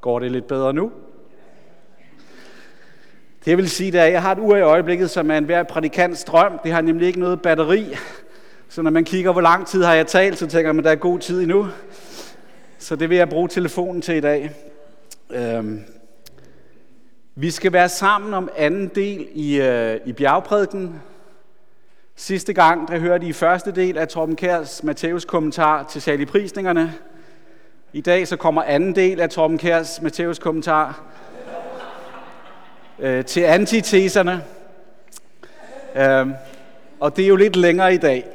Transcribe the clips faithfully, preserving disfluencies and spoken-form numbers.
Går det lidt bedre nu? Det jeg vil sige, er, at jeg har et ur i øjeblikket, som er enhver prædikants drøm. Det har nemlig ikke noget batteri. Så når man kigger, hvor lang tid har jeg talt, så tænker man, at der er god tid endnu. Så det vil jeg bruge telefonen til i dag. Øhm. Vi skal være sammen om anden del i, øh, i bjergprædiken. Sidste gang, der hørte I første del af Torben Kjærs Matthæus kommentar til saligprisningerne. I dag så kommer anden del af Torben Kjærs Matthæus kommentar øh, til antiteserne. Øh, og det er jo lidt længere i dag.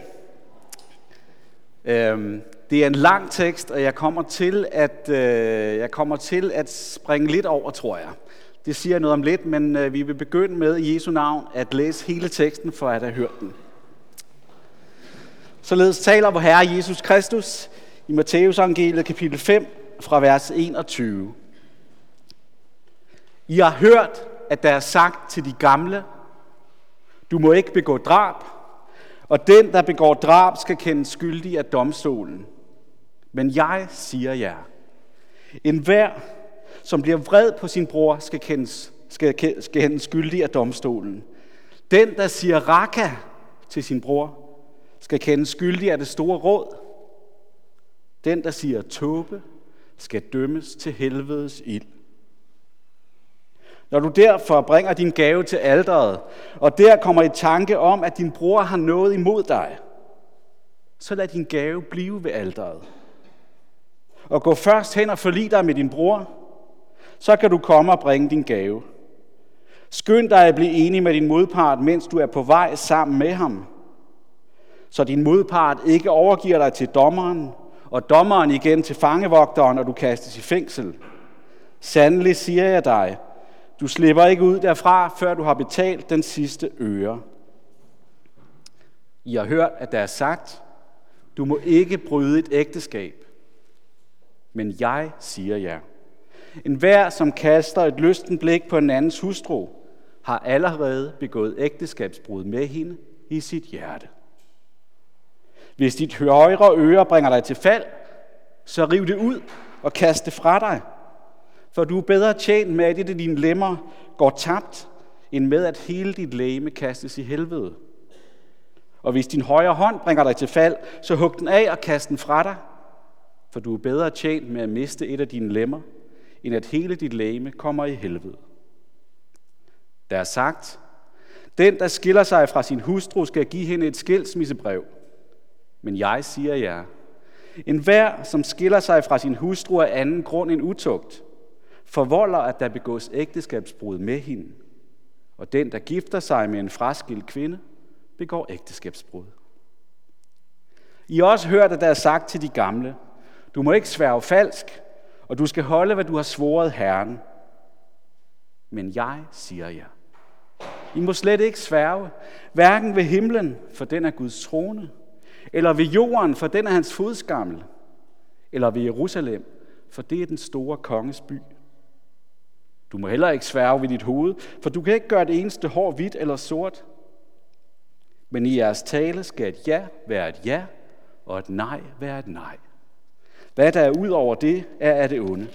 Øh, det er en lang tekst, og jeg kommer til at, øh, jeg kommer til at springe lidt over, tror jeg. Det siger noget om lidt, men øh, vi vil begynde med i Jesu navn at læse hele teksten, for at have hørt den. Således taler vor Herre Jesus Kristus i Matthæus evangeliet kapitel fem fra vers enogtyve. I har hørt, at der er sagt til de gamle, du må ikke begå drab, og den, der begår drab, skal kendes skyldig af domstolen. Men jeg siger jer, enhver, som bliver vred på sin bror, skal kendes, skal, skal kendes skyldig af domstolen. Den, der siger raka til sin bror, skal kendes skyldig af det store råd. Den, der siger tåbe, skal dømmes til helvedes ild. Når du derfor bringer din gave til alteret, og der kommer i tanke om, at din bror har noget imod dig, så lad din gave blive ved alteret. Og gå først hen og forlig dig med din bror, så kan du komme og bringe din gave. Skynd dig at blive enig med din modpart, mens du er på vej sammen med ham, så din modpart ikke overgiver dig til dommeren, og dommeren igen til fangevogteren, og du kastes i fængsel. Sandelig siger jeg dig, du slipper ikke ud derfra, før du har betalt den sidste øre. I har hørt, at der er sagt, du må ikke bryde et ægteskab. Men jeg siger jer, enhver, som kaster et lysten blik på en andens hustru, har allerede begået ægteskabsbrud med hende i sit hjerte. Hvis dit højre øre bringer dig til fald, så riv det ud og kast det fra dig. For du er bedre tjent med, at et af dine lemmer går tabt, end med at hele dit legeme kastes i helvede. Og hvis din højre hånd bringer dig til fald, så hug den af og kast den fra dig. For du er bedre tjent med at miste et af dine lemmer, end at hele dit legeme kommer i helvede. Der er sagt, den, der skiller sig fra sin hustru, skal give hende et skilsmissebrev. Men jeg siger jer, enhver, som skiller sig fra sin hustru af anden grund end utugt, forvolder, at der begås ægteskabsbrud med hende. Og den, der gifter sig med en fraskilt kvinde, begår ægteskabsbrud. I har også hørt, at der er sagt til de gamle, du må ikke sværge falsk, og du skal holde, hvad du har svoret Herren. Men jeg siger jer, I må slet ikke sværge, hverken ved himlen, for den er Guds trone, eller ved jorden, for den er hans fodskammel, eller ved Jerusalem, for det er den store konges by. Du må heller ikke sværge ved dit hoved, for du kan ikke gøre det eneste hår hvidt eller sort. Men i jeres tale skal et ja være et ja, og et nej være et nej. Hvad der er ud over det, er af det onde.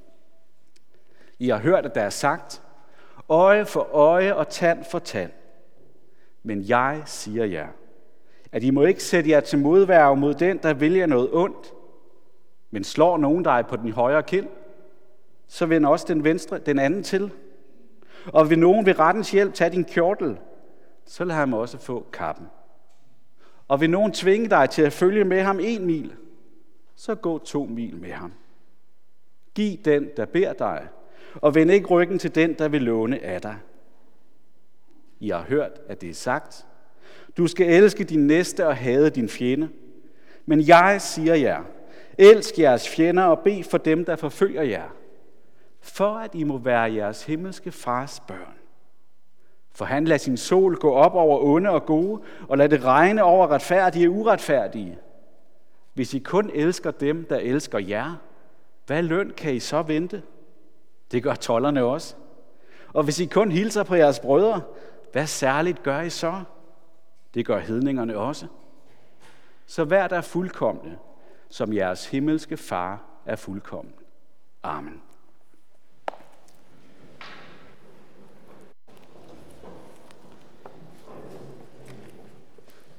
I har hørt, at der er sagt, øje for øje og tand for tand. Men jeg siger jer, at I må ikke sætte jer til modværge mod den, der vil jer noget ondt, men slår nogen dig på den højre kind, så vend også den venstre, den anden til. Og vil nogen ved rettens hjælp tage din kjortel, så lad ham også få kappen. Og vil nogen tvinge dig til at følge med ham en mil, så gå to mil med ham. Giv den, der beder dig, og vend ikke ryggen til den, der vil låne af dig. I har hørt, at det er sagt, du skal elske din næste og hade din fjende. Men jeg siger jer, elsk jeres fjender og bed for dem, der forfølger jer, for at I må være jeres himmelske fars børn. For han lader sin sol gå op over onde og gode, og lad det regne over retfærdige og uretfærdige. Hvis I kun elsker dem, der elsker jer, hvad løn kan I så vente? Det gør tolderne også. Og hvis I kun hilser på jeres brødre, hvad særligt gør I så? Det gør hedningerne også. Så vær der fuldkomne, som jeres himmelske far er fuldkommen. Amen.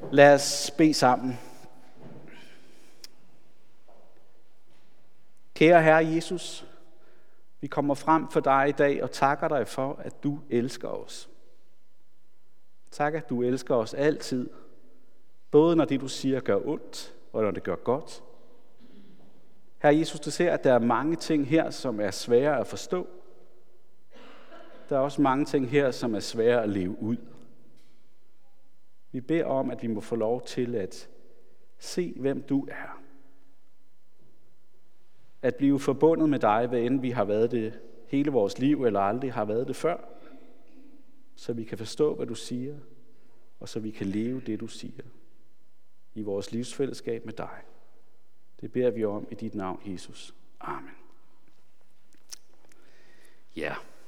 Lad os bede sammen. Kære Herre Jesus, vi kommer frem for dig i dag og takker dig for, at du elsker os. Tak, at du elsker os altid, både når det du siger gør ondt, og når det gør godt. Herre Jesus, du ser, at der er mange ting her, som er svære at forstå. Der er også mange ting her, som er svære at leve ud. Vi beder om, at vi må få lov til at se, hvem du er. At blive forbundet med dig, hvad end vi har været det hele vores liv, eller aldrig har været det før. Så vi kan forstå, hvad du siger, og så vi kan leve det, du siger. I vores livsfællesskab med dig. Det beder vi om i dit navn, Jesus. Amen. Ja.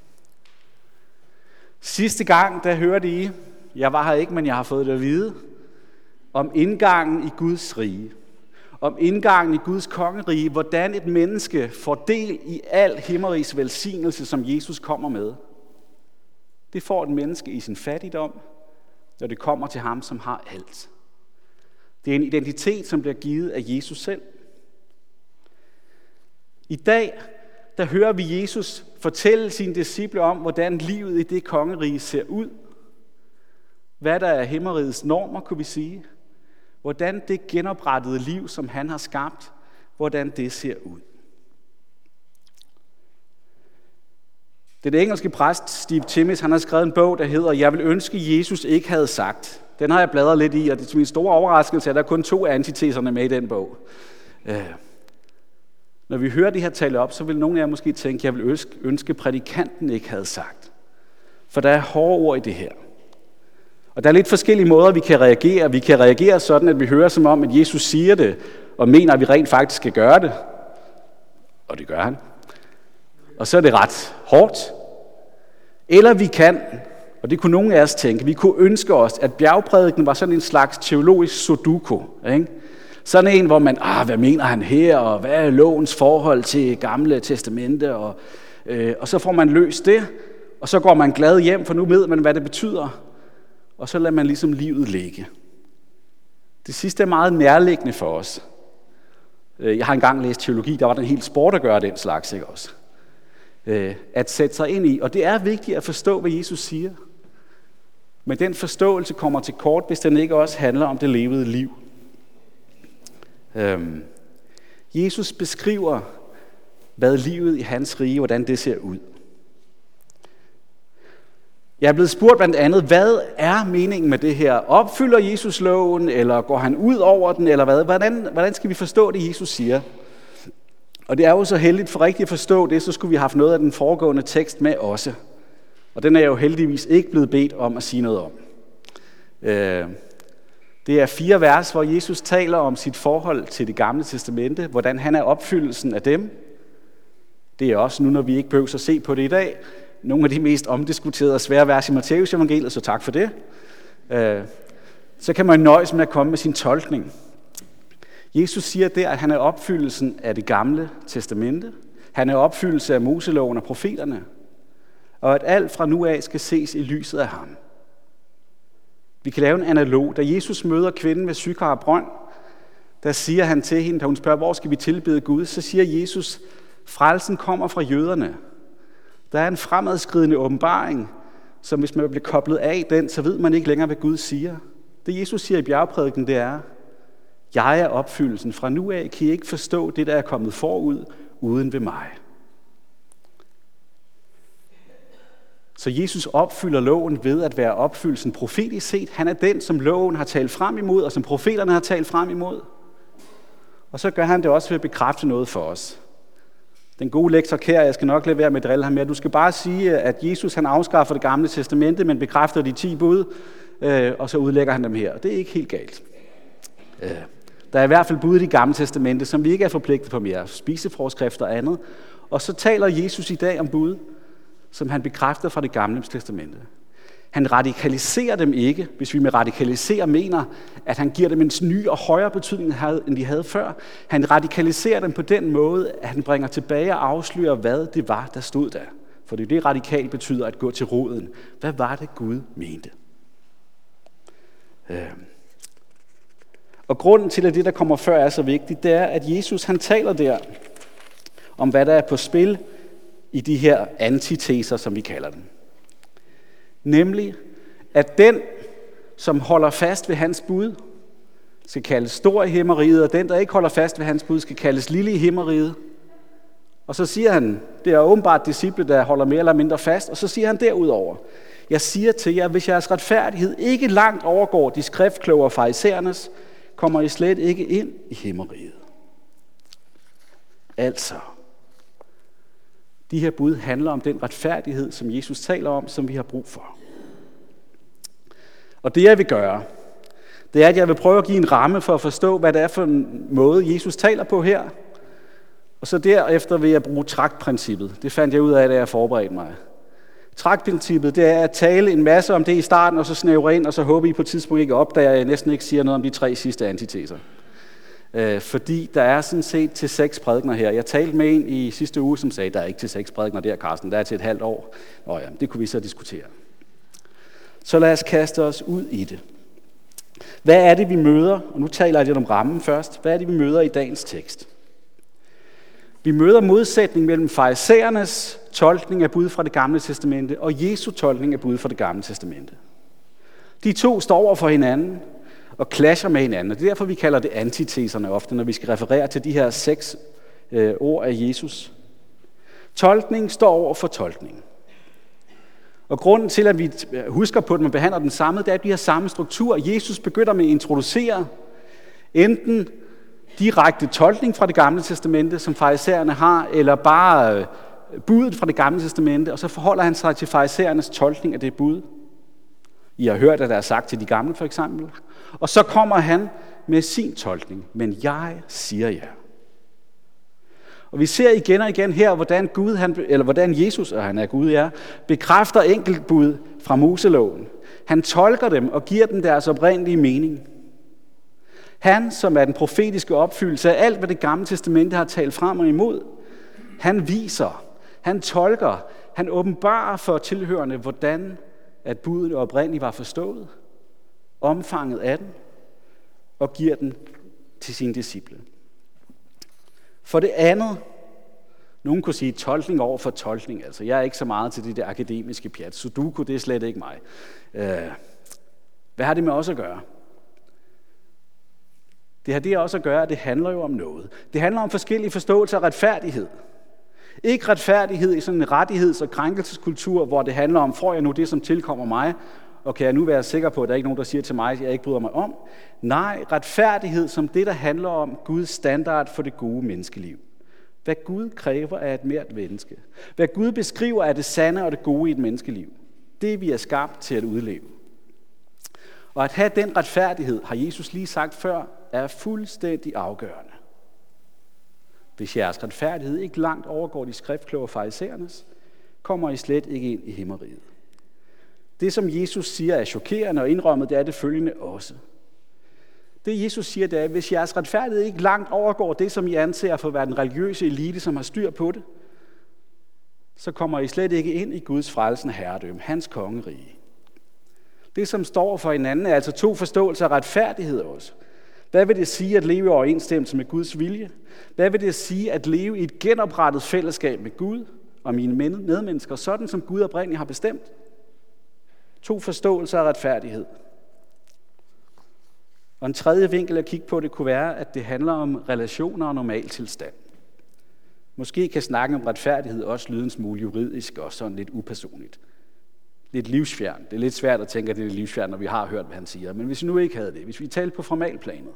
Sidste gang, der hørte I, jeg var her ikke, men jeg har fået det at vide, om indgangen i Guds rige. Om indgangen i Guds kongerige, hvordan et menneske får del i al himmerigs velsignelse, som Jesus kommer med. Det får et menneske i sin fattigdom, når det kommer til ham, som har alt. Det er en identitet, som bliver givet af Jesus selv. I dag, der hører vi Jesus fortælle sine disciple om, hvordan livet i det kongerige ser ud. Hvad der er himmerigets normer, kunne vi sige. Hvordan det genoprettede liv, som han har skabt, hvordan det ser ud. Den engelske præst Steve Timmis, han har skrevet en bog, der hedder Jeg vil ønske, Jesus ikke havde sagt. Den har jeg bladret lidt i, og det er til min store overraskelse, at der er kun to antiteserne med i den bog. Når vi hører det her tale op, så vil nogle af jer måske tænke, jeg vil ønske, prædikanten ikke havde sagt. For der er hårde ord i det her. Og der er lidt forskellige måder, vi kan reagere. Vi kan reagere sådan, at vi hører som om, at Jesus siger det, og mener, at vi rent faktisk skal gøre det. Og det gør han. Og så er det ret hårdt. Eller vi kan, og det kunne nogen af os tænke, vi kunne ønske os, at bjergprædiken var sådan en slags teologisk sudoku. Ikke? Sådan en, hvor man, ah, hvad mener han her, og hvad er lovens forhold til Gamle Testamente, og, øh, og så får man løst det, og så går man glad hjem, for nu ved man, hvad det betyder. Og så lader man ligesom livet ligge. Det sidste er meget nærliggende for os. Jeg har engang læst teologi, der var den helt sport at gøre den slags, ikke også? At sætte sig ind i, og det er vigtigt at forstå, hvad Jesus siger. Men den forståelse kommer til kort, hvis den ikke også handler om det levede liv. Jesus beskriver, hvad livet i hans rige, hvordan det ser ud. Jeg er blevet spurgt blandt andet, hvad er meningen med det her? Opfylder Jesus loven, eller går han ud over den, eller hvad? Hvordan, hvordan skal vi forstå det, Jesus siger? Og det er jo så heldigt for rigtigt at forstå det, så skulle vi have haft noget af den foregående tekst med også. Og den er jeg jo heldigvis ikke blevet bedt om at sige noget om. Det er fire vers, hvor Jesus taler om sit forhold til det gamle testamente, hvordan han er opfyldelsen af dem. Det er også nu, når vi ikke behøver at se på det i dag, nogle af de mest omdiskuterede og svære vers i Matteus evangeliet, så tak for det. Så kan man nøjes med at komme med sin tolkning. Jesus siger der, at han er opfyldelsen af det gamle testamente. Han er opfyldelse af Moseloven og profeterne. Og at alt fra nu af skal ses i lyset af ham. Vi kan lave en analog. Da Jesus møder kvinden ved Sykar brønd, der siger han til hende, da hun spørger, hvor skal vi tilbede Gud, så siger Jesus, frelsen kommer fra jøderne. Der er en fremadskridende åbenbaring, som hvis man bliver koblet af den, så ved man ikke længere, hvad Gud siger. Det Jesus siger i bjergprædiken, det er, jeg er opfyldelsen. Fra nu af kan I ikke forstå det, der er kommet forud, uden ved mig. Så Jesus opfylder loven ved at være opfyldelsen profetisk set. Han er den, som loven har talt frem imod, og som profeterne har talt frem imod. Og så gør han det også ved at bekræfte noget for os. Den gode lektor Kær, jeg skal nok lade være med at drille ham med, du skal bare sige, at Jesus han afskaffer det gamle testamente, men bekræfter de ti bud, øh, og så udlægger han dem her. Det er ikke helt galt. Øh, der er i hvert fald bud i det gamle testamente, som vi ikke er forpligtet på mere, spiseforskrifter og andet. Og så taler Jesus i dag om bud, som han bekræfter fra det gamle testamente. Han radikaliserer dem ikke, hvis vi med radikalisere mener, at han giver dem en ny og højere betydning, end de havde før. Han radikaliserer dem på den måde, at han bringer tilbage og afslører, hvad det var, der stod der. For det er det, radikalt betyder at gå til roden. Hvad var det, Gud mente? Og grunden til, at det, der kommer før, er så vigtigt, det er, at Jesus han taler der om, hvad der er på spil i de her antiteser, som vi kalder dem. Nemlig, at den, som holder fast ved hans bud, skal kaldes stor i himmeriget, og den, der ikke holder fast ved hans bud, skal kaldes lille i himmeriget. Og så siger han, det er åbenbart disciple, der holder mere eller mindre fast, og så siger han derudover, jeg siger til jer, hvis jeres retfærdighed ikke langt overgår de skriftkloge og farisæernes, kommer I slet ikke ind i himmeriget. Altså, de her bud handler om den retfærdighed, som Jesus taler om, som vi har brug for. Og det jeg vil gøre, det er, at jeg vil prøve at give en ramme for at forstå, hvad det er for en måde, Jesus taler på her. Og så derefter vil jeg bruge traktprincippet. Det fandt jeg ud af, da jeg forberedte mig. Traktprincippet, det er at tale en masse om det i starten, og så snævre ind, og så håber I på et tidspunkt ikke opdager, at jeg næsten ikke siger noget om de tre sidste antiteser. Øh, fordi der er sådan set til seks prædikener her. Jeg talte med en i sidste uge, som sagde, der er ikke til seks prædikener der, Carsten. Der er til et halvt år. Nå ja, det kunne vi så diskutere. Så lad os kaste os ud i det. Hvad er det, vi møder? Og nu taler jeg lidt om rammen først. Hvad er det, vi møder i dagens tekst? Vi møder modsætning mellem farisæernes tolkning af bud fra det gamle testamente og Jesu tolkning af bud fra det gamle testamente. De to står over for hinanden og clasher med hinanden, og det er derfor, vi kalder det antiteserne ofte, når vi skal referere til de her seks øh, ord af Jesus. Tolkning står over for tolkning. Og grunden til, at vi husker på, at man behandler den samme, det er, at vi har samme struktur. Jesus begynder med at introducere enten direkte tolkning fra det gamle testamente, som farisæerne har, eller bare budet fra det gamle testamente, og så forholder han sig til farisæernes tolkning af det bud. I har hørt, at der er sagt til de gamle, for eksempel. Og så kommer han med sin tolkning. Men jeg siger jer. Og vi ser igen og igen her, hvordan Gud, han, eller hvordan Jesus, og han er Gud, er, bekræfter enkeltbud fra Moseloven. Han tolker dem og giver dem deres oprindelige mening. Han, som er den profetiske opfyldelse af alt, hvad det gamle testamente har talt frem og imod, han viser, han tolker, han åbenbarer for tilhørende, hvordan at budet oprindeligt var forstået, omfanget af den, og giver den til sine disciple. For det andet, nogen kunne sige tolkning over for tolkning. Altså, jeg er ikke så meget til det der akademiske pjat. Sudoku, det er slet ikke mig. Hvad har det med os at gøre? Det har det også at gøre, at det handler jo om noget. Det handler om forskellige forståelser af retfærdighed. Ikke retfærdighed i sådan en rettigheds- og krænkelseskultur, hvor det handler om, får jeg nu det, som tilkommer mig, og kan jeg nu være sikker på, at der er ikke nogen, der siger til mig, at jeg ikke bryder mig om? Nej, retfærdighed som det, der handler om Guds standard for det gode menneskeliv. Hvad Gud kræver af et hvert menneske. Hvad Gud beskriver af det sande og det gode i et menneskeliv. Det vi er skabt til at udleve. Og at have den retfærdighed, har Jesus lige sagt før, er fuldstændig afgørende. Hvis jeres retfærdighed ikke langt overgår de skriftkloge farisæernes, kommer I slet ikke ind i himmeriget. Det, som Jesus siger, er chokerende og indrømmet, det er det følgende også. Det, Jesus siger, det er, at hvis jeres retfærdighed ikke langt overgår det, som I anser for at være den religiøse elite, som har styr på det, så kommer I slet ikke ind i Guds frelsende herredømme, hans kongerige. Det, som står for hinanden, er altså to forståelser af retfærdighed også. Hvad vil det sige at leve i overensstemmelse med Guds vilje? Hvad vil det sige at leve i et genoprettet fællesskab med Gud og mine medmennesker, sådan som Gud oprindeligt har bestemt? To forståelser af retfærdighed. Og en tredje vinkel at kigge på, det kunne være, at det handler om relationer og normaltilstand. Måske kan snakken om retfærdighed også lyde en smule juridisk og sådan lidt upersonligt. Lidt livsfjernt. Det er lidt svært at tænke, at det er livsfjernt, når vi har hørt, hvad han siger. Men hvis vi nu ikke havde det, hvis vi talte på formalplanet.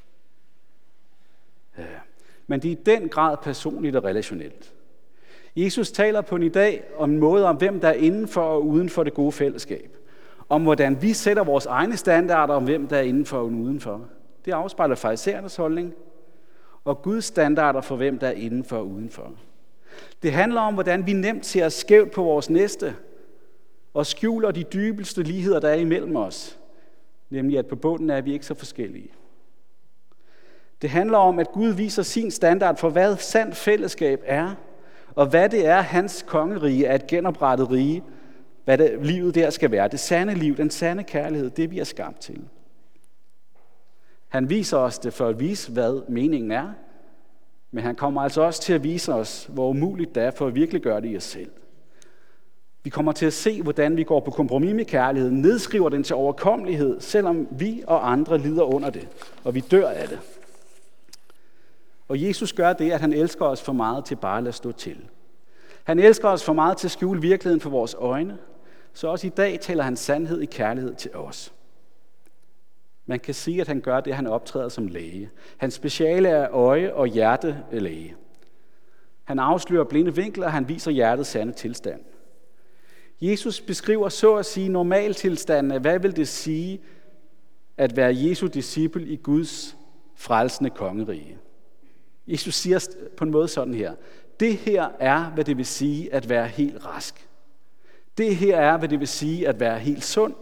Ja. Men det er i den grad personligt og relationelt. Jesus taler på en dag om en måde om, hvem der er inden for og uden for det gode fællesskab. Om hvordan vi sætter vores egne standarder om, hvem der er inden for og uden for. Det afspejler farisæernes holdning. Og Guds standarder for, hvem der er inden for og uden for. Det handler om, hvordan vi nemt ser skævt på vores næste, og skjuler de dybeste ligheder, der er imellem os. Nemlig, at på bunden er vi ikke så forskellige. Det handler om, at Gud viser sin standard for, hvad sandt fællesskab er, og hvad det er, hans kongerige er et genoprettet rige, hvad det, livet der skal være. Det sande liv, den sande kærlighed, det vi er skabt til. Han viser os det for at vise, hvad meningen er, men han kommer altså også til at vise os, hvor umuligt det er for at virkelig gøre det i os selv. Vi kommer til at se, hvordan vi går på kompromis med kærligheden, nedskriver den til overkommelighed, selvom vi og andre lider under det, og vi dør af det. Og Jesus gør det, at han elsker os for meget til bare at lade stå til. Han elsker os for meget til at skjule virkeligheden for vores øjne, så også i dag taler han sandhed i kærlighed til os. Man kan sige, at han gør det, at han optræder som læge. Hans speciale er øje- og hjertelæge. Han afslører blinde vinkler, og han viser hjertets sande tilstand. Jesus beskriver så at sige normaltilstanden af, hvad vil det sige at være Jesu disciple i Guds frelsende kongerige. Jesus siger på en måde sådan her: det her er, hvad det vil sige at være helt rask. Det her er, hvad det vil sige at være helt sund.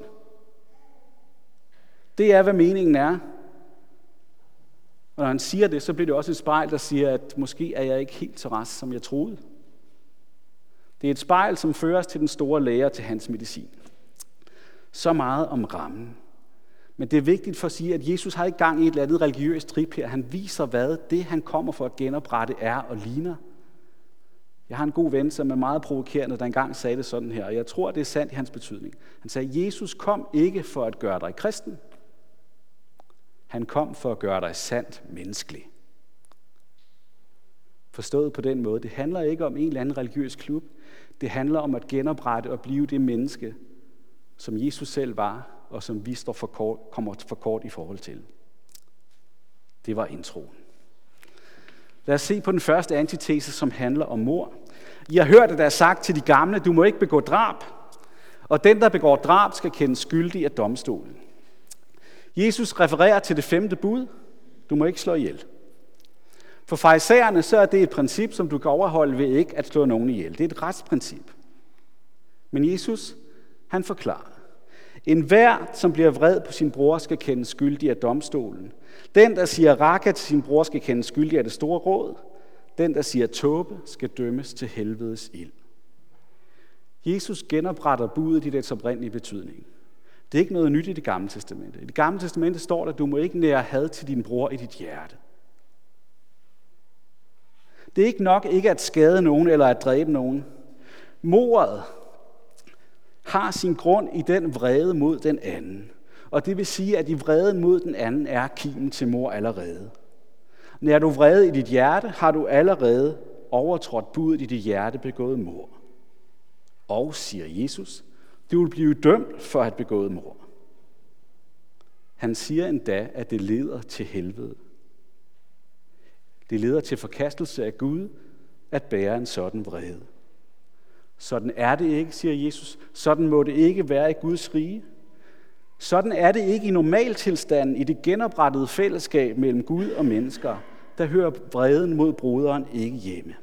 Det er, hvad meningen er. Og når han siger det, så bliver det også et spejl, der siger, at måske er jeg ikke helt så rask, som jeg troede. Det er et spejl, som fører os til den store læge til hans medicin. Så meget om rammen. Men det er vigtigt for at sige, at Jesus har ikke gang i et eller andet religiøst trip her. Han viser, hvad det, han kommer for at genoprette, er og ligner. Jeg har en god ven, som er meget provokerende, der engang sagde det sådan her, og jeg tror, det er sandt i hans betydning. Han sagde, Jesus kom ikke for at gøre dig kristen. Han kom for at gøre dig sandt menneskelig. Forstået på den måde, det handler ikke om en eller anden religiøs klub. Det handler om at genoprette og blive det menneske, som Jesus selv var, og som vi står for kort, kommer for kort i forhold til. Det var introen. Lad os se på den første antitese, som handler om mord. I har hørt, at der er sagt til de gamle, du må ikke begå drab, og den, der begår drab, skal kendes skyldig af domstolen. Jesus refererer til det femte bud, du må ikke slå ihjel. For farisæerne så er det et princip, som du kan overholde ved ikke at slå nogen ihjel. Det er et retsprincip. Men Jesus, han forklarer, enhver, som bliver vred på sin bror, skal kendes skyldig af domstolen. Den, der siger raka til sin bror, skal kendes skyldig af det store råd. Den, der siger tåbe, skal dømmes til helvedes ild. Jesus genopretter budet i dets oprindelige betydning. Det er ikke noget nyt i det gamle testamente. I det gamle testamente står der, at du må ikke nære had til din bror i dit hjerte. Det er ikke nok ikke at skade nogen eller at dræbe nogen. Mordet har sin grund i den vrede mod den anden. Og det vil sige, at i vreden mod den anden er kimen til mord allerede. Når du vrede i dit hjerte, har du allerede overtrådt budet i dit hjerte begået mord. Og, siger Jesus, du vil blive dømt for at have begået mord. Han siger endda, at det leder til helvede. Det leder til forkastelse af Gud at bære en sådan vrede. Sådan er det ikke, siger Jesus. Sådan må det ikke være i Guds rige. Sådan er det ikke i normaltilstanden i det genoprettede fællesskab mellem Gud og mennesker. Der hører vreden mod broderen ikke hjemme.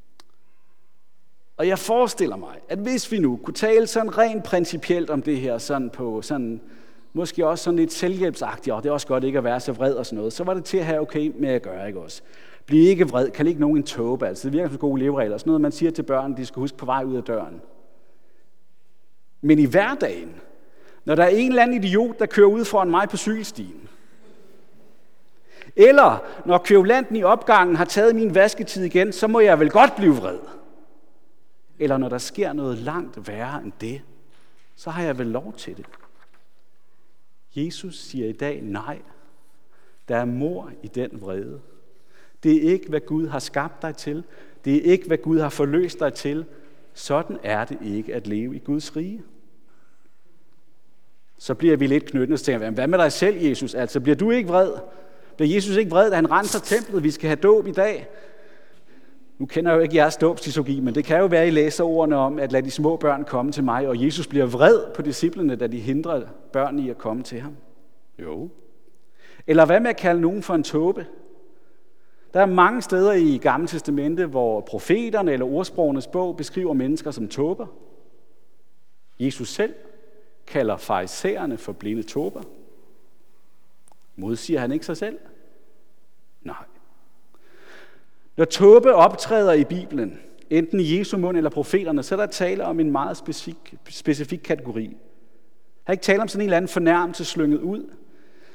Og jeg forestiller mig, at hvis vi nu kunne tale sådan rent principielt om det her, sådan på sådan, måske også sådan lidt selvhjælpsagtigt, og det er også godt ikke at være så vred og sådan noget, så var det til at have okay med at gøre, ikke også? Bliv ikke vred, kan ikke nogen en tåbe, altså det virker som gode leveregler, sådan noget, man siger til børn, de skal huske på vej ud af døren. Men i hverdagen, når der er en eller anden idiot, der kører ud foran mig på cykelstien, eller når kvævlanten i opgangen har taget min vasketid igen, så må jeg vel godt blive vred. Eller når der sker noget langt værre end det, så har jeg vel lov til det. Jesus siger i dag nej. Der er mord i den vrede. Det er ikke, hvad Gud har skabt dig til. Det er ikke, hvad Gud har forløst dig til. Sådan er det ikke at leve i Guds rige. Så bliver vi lidt knyttende og tænker, hvad med dig selv, Jesus? Altså, bliver du ikke vred? Bliver Jesus ikke vred, da han renser templet? Vi skal have dåb i dag. Nu kender jeg jo ikke jeres dåbsteologi, men det kan jo være, at I læser ordene om, at lad de små børn komme til mig, og Jesus bliver vred på disciplene, da de hindrer børn i at komme til ham. Jo. Eller hvad med at kalde nogen for en tåbe? Der er mange steder i Gamle Testamente, hvor profeterne eller ordsprogenes bog beskriver mennesker som tåber. Jesus selv kalder farisæerne for blinde tåber. Modsiger han ikke sig selv? Nej. Når tåbe optræder i Bibelen, enten i Jesu mund eller profeterne, så er der tale om en meget specifik, specifik kategori. Jeg har ikke tale om sådan en eller anden fornærmelse slynget ud,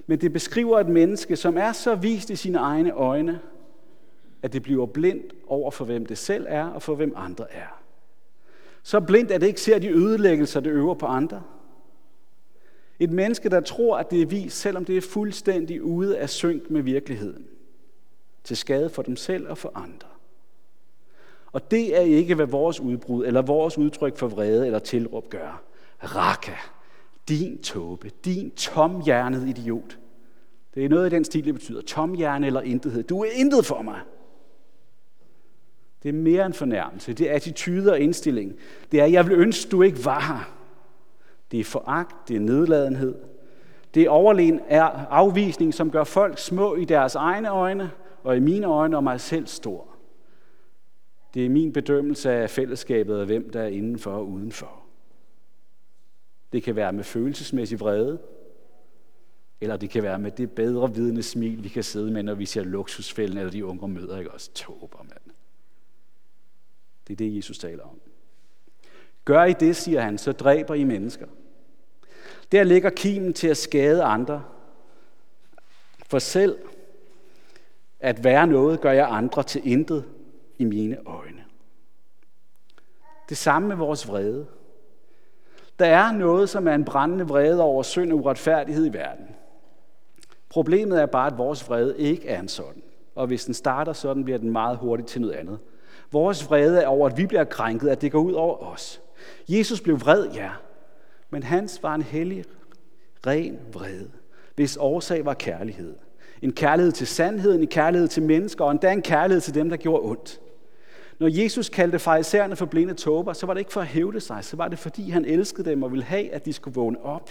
Men det beskriver et menneske, som er så vist i sine egne øjne, at det bliver blindt over for, hvem det selv er, og for hvem andre er. Så blindt, at det ikke ser de ødelæggelser, det øver på andre. Et menneske, der tror, at det er vist, selvom det er fuldstændig ude af synk med virkeligheden. Til skade for dem selv og for andre. Og det er ikke, hvad vores udbrud eller vores udtryk for vrede eller tilråb gør. Raka, din tåbe, din tomhjernede idiot. Det er noget af den stil, det betyder. Tomhjerne eller intethed. Du er intet for mig. Det er mere en fornærmelse. Det er attitude og indstilling. Det er, jeg vil ønske, du ikke var her. Det er foragt, det er nedladenhed. Det er overlegen afvisning, som gør folk små i deres egne øjne, og i mine øjne og mig selv stor. Det er min bedømmelse af fællesskabet og hvem der er indenfor og udenfor. Det kan være med følelsesmæssig vrede, eller det kan være med det bedre vidende smil, vi kan sidde med, når vi ser Luksusfælden eller de unge møder, ikke også? Tåber, mand. Det er det, Jesus taler om. Gør I det, siger han, så dræber I mennesker. Der ligger kimen til at skade andre. For selv at være noget, gør jeg andre til intet i mine øjne. Det samme med vores vrede. Der er noget, som er en brændende vrede over synd og uretfærdighed i verden. Problemet er bare, at vores vrede ikke er en sådan. Og hvis den starter sådan, bliver den meget hurtigt til noget andet. Vores vrede er over, at vi bliver krænket, at det går ud over os. Jesus blev vred, ja, men hans var en hellig, ren vrede, hvis årsag var kærlighed. En kærlighed til sandheden, en kærlighed til mennesker, og endda en kærlighed til dem, der gjorde ondt. Når Jesus kaldte farisæerne for blinde tåber, så var det ikke for at hævde sig, så var det fordi han elskede dem og ville have, at de skulle vågne op.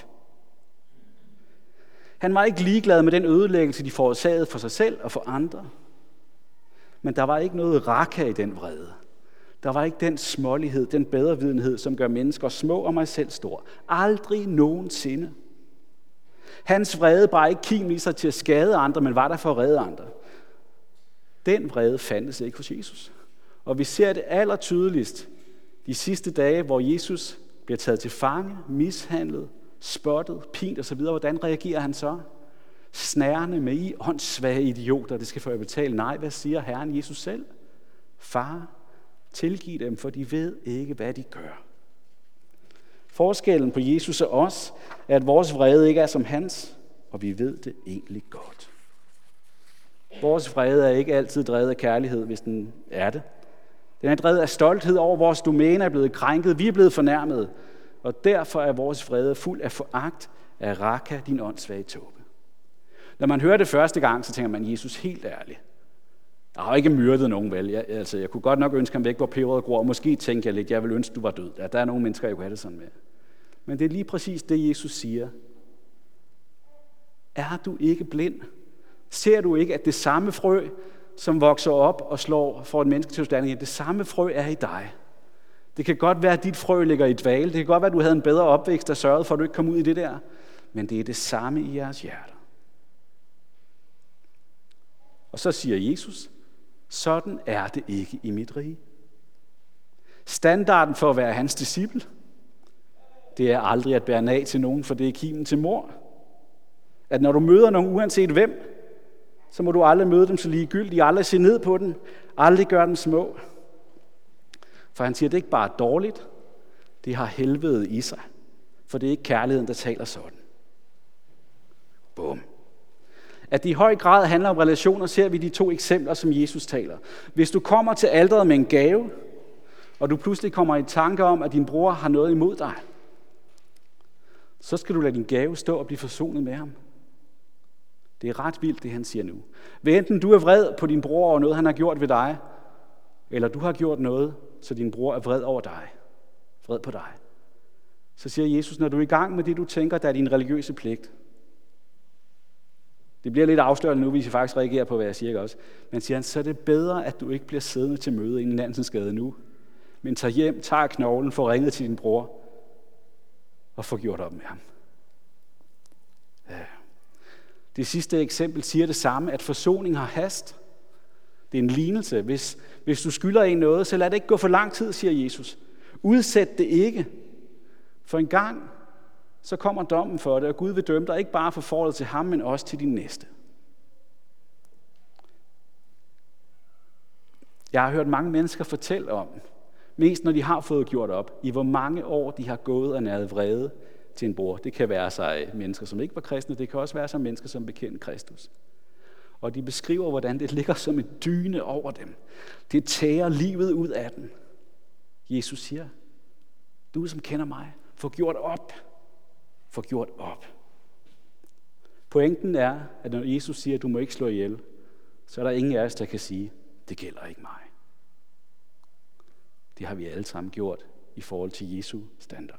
Han var ikke ligeglad med den ødelæggelse, de forårsagede for sig selv og for andre. Men der var ikke noget raka i den vrede. Der var ikke den smålighed, den bedrevidenhed, som gør mennesker små og mig selv stor. Aldrig nogensinde. Hans vrede bar ikke kimen i sig til at skade andre, men var der for at redde andre. Den vrede fandtes ikke hos Jesus. Og vi ser det allertydeligst de sidste dage, hvor Jesus bliver taget til fange, mishandlet, spottet, pint osv. Hvordan reagerer han så? Snærende med I åndssvage idioter, det skal få jer betale. Nej, hvad siger Herren Jesus selv? Far, tilgiv dem, for de ved ikke, hvad de gør. Forskellen på Jesus og os er, at vores vrede ikke er som hans, og vi ved det egentlig godt. Vores vrede er ikke altid drevet af kærlighed, hvis den er det. Den er drevet af stolthed over, at vores domæne er blevet krænket, vi er blevet fornærmet, og derfor er vores vrede fuld af foragt af raka, din åndssvage tåbe. Når man hører det første gang, så tænker man, Jesus, helt ærligt. Jeg har ikke myrdet nogen, vel? Jeg, altså, jeg kunne godt nok ønske ham væk, hvor peberet gror, og måske tænker jeg lidt, jeg vil ønske, du var død. Ja, der er nogle mennesker, jeg kunne have det sådan med. Men det er lige præcis det, Jesus siger. Er du ikke blind? Ser du ikke, at det samme frø, som vokser op og slår for et menneske til udstanding, det samme frø er i dig? Det kan godt være, at dit frø ligger i dvale. Det kan godt være, at du havde en bedre opvækst, der sørgede for, at du ikke kom ud i det der. Men det er det samme i jeres hjerter. Og så siger Jesus, sådan er det ikke i mit rige. Standarden for at være hans disciple, det er aldrig at bære nag til nogen, for det er kimen til mor. At når du møder nogen, uanset hvem, så må du aldrig møde dem så ligegyldigt, aldrig se ned på dem, aldrig gøre dem små. For han siger, det er ikke bare dårligt, det har helvede i sig. For det er ikke kærligheden, der taler sådan. Bum. At det i høj grad handler om relationer, ser vi de to eksempler, som Jesus taler. Hvis du kommer til alteret med en gave, og du pludselig kommer i tanke om, at din bror har noget imod dig, så skal du lade din gave stå og blive forsonet med ham. Det er ret vildt, det han siger nu. Hvad enten du er vred på din bror over noget, han har gjort ved dig, eller du har gjort noget, så din bror er vred over dig, vred på dig, så siger Jesus, når du er i gang med det, du tænker, der er din religiøse pligt. Det bliver lidt afslørende nu, hvis jeg faktisk reagerer på, hvad jeg siger også. Men siger han, så er det bedre, at du ikke bliver siddende til møde i en Nansensgade nu, men tager hjem, tager knoglen, får ringet til din bror, og får gjort op med ham. Ja. Det sidste eksempel siger det samme, at forsoning har hast. Det er en lignelse. Hvis, hvis du skylder en noget, så lad det ikke gå for lang tid, siger Jesus. Udsæt det ikke. For en gang, så kommer dommen for det, og Gud vil dømme dig ikke bare for forholdet til ham, men også til din næste. Jeg har hørt mange mennesker fortælle om, mest når de har fået gjort op, i hvor mange år de har gået og næret vrede til en bror. Det kan være sig mennesker, som ikke var kristne, det kan også være sig mennesker, som bekendte Kristus. Og de beskriver, hvordan det ligger som et dyne over dem. Det tærer livet ud af dem. Jesus siger, du som kender mig, få gjort op. Få gjort op. Pointen er, at når Jesus siger, at du må ikke slå ihjel, så er der ingen af os, der kan sige, det gælder ikke mig. Det har vi alle sammen gjort i forhold til Jesu standard.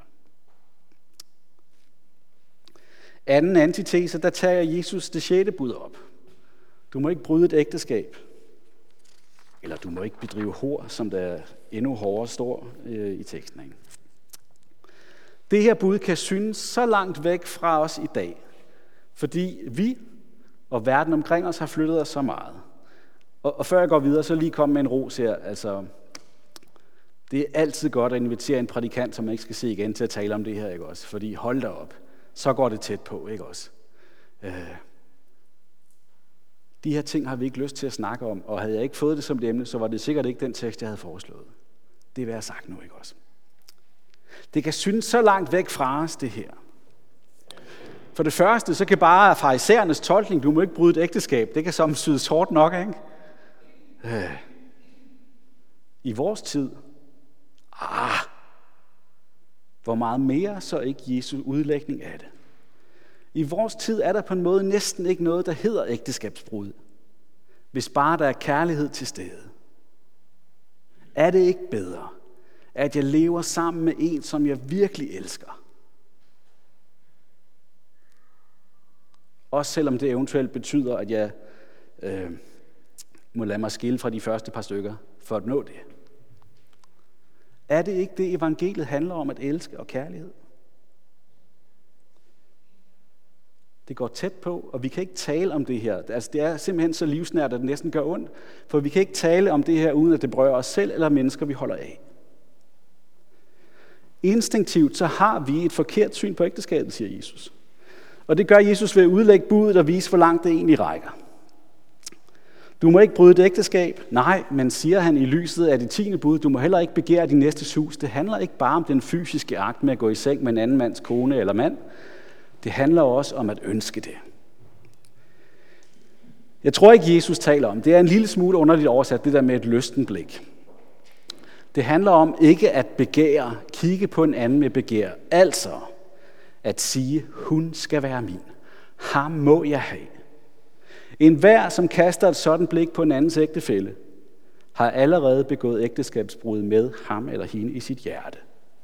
Anden antitese, der tager Jesus det sjette bud op. Du må ikke bryde et ægteskab. Eller du må ikke bedrive hor, som der endnu hårdere står øh, i teksten. Ikke? Det her bud kan synes så langt væk fra os i dag, fordi vi og verden omkring os har flyttet os så meget. Og, og før jeg går videre, så lige kom med en ros her. Altså, det er altid godt at invitere en prædikant, som man ikke skal se igen, til at tale om det her, ikke også? Fordi hold da op, så går det tæt på, ikke også? Øh, de her ting har vi ikke lyst til at snakke om, og havde jeg ikke fået det som det emne, så var det sikkert ikke den tekst, jeg havde foreslået. Det vil jeg have sagt nu, ikke også? Det kan synes så langt væk fra os, det her. For det første, så kan bare farisæernes tolkning, du må ikke bryde et ægteskab, det kan som sydes hårdt nok, ikke? Øh. I vores tid, ah, hvor meget mere så ikke Jesu udlægning af det. I vores tid er der på en måde næsten ikke noget, der hedder ægteskabsbrud, hvis bare der er kærlighed til stede. Er det ikke bedre, at jeg lever sammen med en, som jeg virkelig elsker? Også selvom det eventuelt betyder, at jeg øh, må lade mig skille fra de første par stykker for at nå det. Er det ikke det, evangeliet handler om, at elske og kærlighed? Det går tæt på, og vi kan ikke tale om det her. Altså, det er simpelthen så livsnært, at det næsten gør ondt. For vi kan ikke tale om det her, uden at det berører os selv eller mennesker, vi holder af. Instinktivt så har vi et forkert syn på ægteskabet, siger Jesus. Og det gør Jesus ved at udlægge budet og vise, hvor langt det egentlig rækker. Du må ikke bryde et ægteskab. Nej, men siger han i lyset af det tiende bud, du må heller ikke begære din næstes hus. Det handler ikke bare om den fysiske akt med at gå i seng med en anden mands kone eller mand. Det handler også om at ønske det. Jeg tror ikke, Jesus taler om. Det er en lille smule underligt oversat, det der med et lysten blik. Det handler om ikke at begære, kigge på en anden med begær. Altså at sige, hun skal være min. Ham må jeg have. En hver, som kaster et sådan blik på en andens ægtefælle, har allerede begået ægteskabsbrud med ham eller hende i sit hjerte.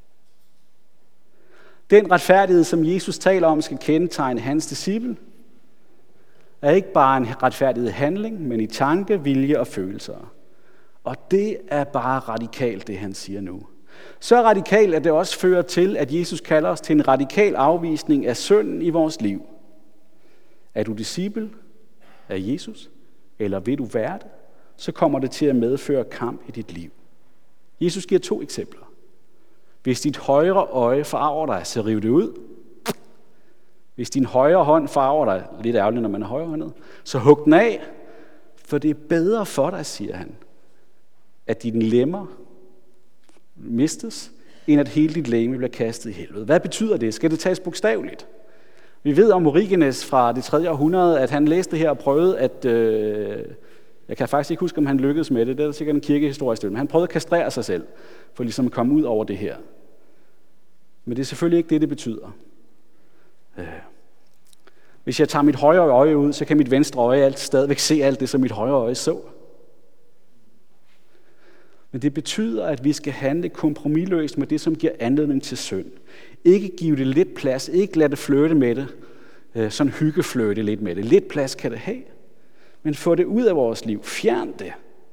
Den retfærdighed, som Jesus taler om, skal kendetegne hans disciple, er ikke bare en retfærdighed handling, men i tanke, vilje og følelser. Og det er bare radikalt, det han siger nu. Så radikalt, at det også fører til, at Jesus kalder os til en radikal afvisning af synden i vores liv. Er du disciple af Jesus, eller vil du være det, så kommer det til at medføre kamp i dit liv. Jesus giver to eksempler. Hvis dit højre øje farver dig, så riv det ud. Hvis din højre hånd farver dig, lidt ærgerligt, når man er højrehåndet, så hug den af, for det er bedre for dig, siger han, at dine lemmer mistes, end at hele dit legeme bliver kastet i helvede. Hvad betyder det? Skal det tages bogstaveligt? Vi ved om Origenes fra det tredje århundrede, at han læste det her og prøvede at... Øh, jeg kan faktisk ikke huske, om han lykkedes med det. Det er sikkert en kirkehistorisk del. Men han prøvede at kastrere sig selv, for ligesom at komme ud over det her. Men det er selvfølgelig ikke det, det betyder. Øh. Hvis jeg tager mit højre øje ud, så kan mit venstre øje alt stadigvæk se alt det, som mit højre øje så. Men det betyder, at vi skal handle kompromisløst med det, som giver anledning til synd. Ikke give det lidt plads, ikke lade det flirte med det, øh, sådan hyggeflirte lidt med det. Lidt plads kan det have, men få det ud af vores liv. Fjern det.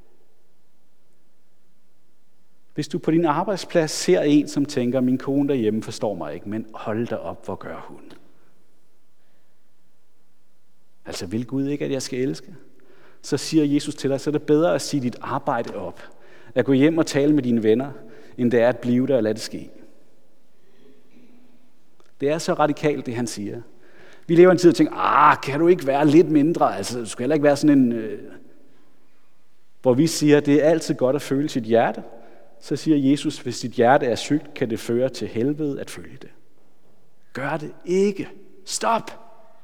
Hvis du på din arbejdsplads ser en, som tænker, min kone derhjemme forstår mig ikke, men hold da op, hvor gør hun? Altså, vil Gud ikke, at jeg skal elske? Så siger Jesus til dig, så er det bedre at sige dit arbejde op. At gå hjem og tale med dine venner, end det er at blive der og lade det ske. Det er så radikalt, det han siger. Vi lever en tid og tænker, ah, kan du ikke være lidt mindre? Altså, du skal heller ikke være sådan en... Øh... Hvor vi siger, det er altid godt at føle sit hjerte. Så siger Jesus, hvis dit hjerte er sygt, kan det føre til helvede at følge det. Gør det ikke. Stop!